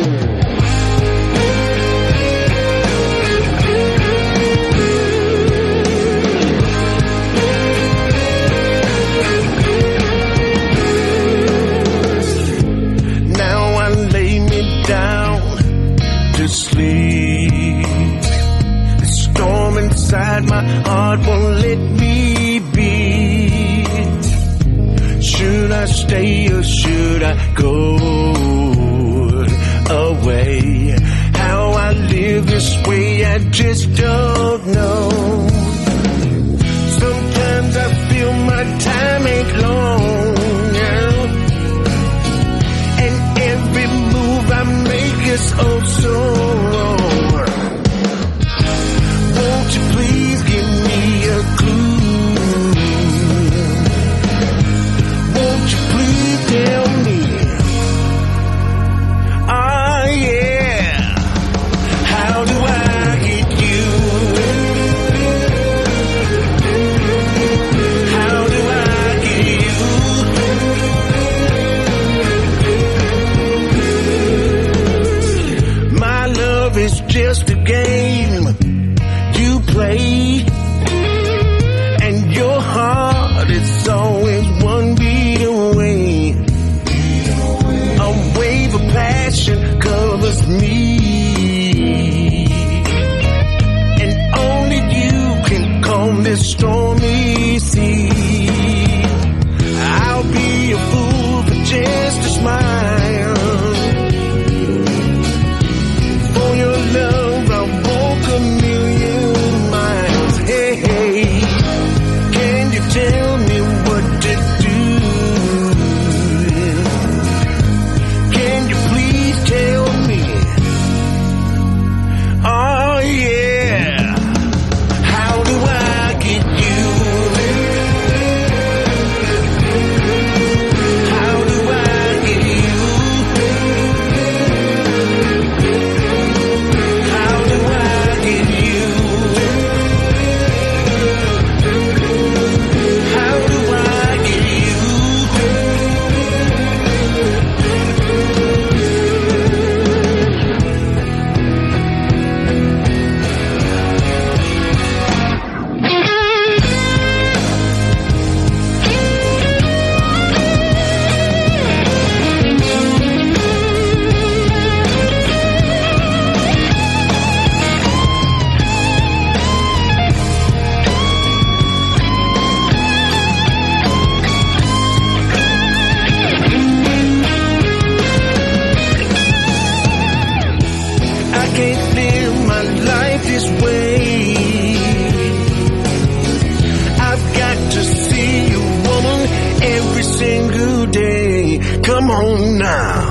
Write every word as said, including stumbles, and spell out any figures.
Sleep. The storm inside my heart won't let me be. Should I stay or should I go away? How I live this way I just don't know. Sometimes I feel my time ain't long now, and every move I make is oh so wrong. Won't you please give me a clue? Won't you please tell me? Ah, yeah. How do I get you? How do I get you? My love is just a game you play, and your heart is always one beat away. A wave of passion covers me, and only you can calm this stormy sea. I'll be a fool for just a smile. For your love I'll walk a million miles. Hey, hey, can you tell me what to do? Can you please tell me? Oh yeah. How do I get you? How do I get you? How do I get you? How do I get you? I can't live my life this way. I've got to see you, woman, every single day. Come on now.